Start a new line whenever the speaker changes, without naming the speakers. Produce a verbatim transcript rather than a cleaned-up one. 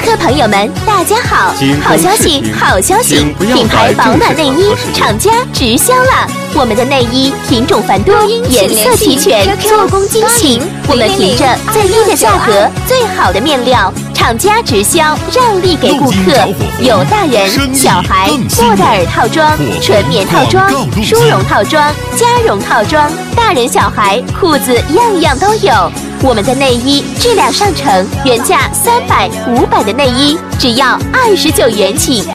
客朋友们，大家好！好消息，好消息！品牌保暖内衣厂家直销了。我们的内衣品种繁多，颜色齐全，做工精细。我们凭着最低的价格、最好的面料，厂家直销，让利给顾客。有大人、小孩、莫代尔套装、纯棉套装、梳绒套装、加绒套装，大人小孩裤子样样都有。我们的内衣质量上乘，原价三百、五百的内衣只要二十九元起。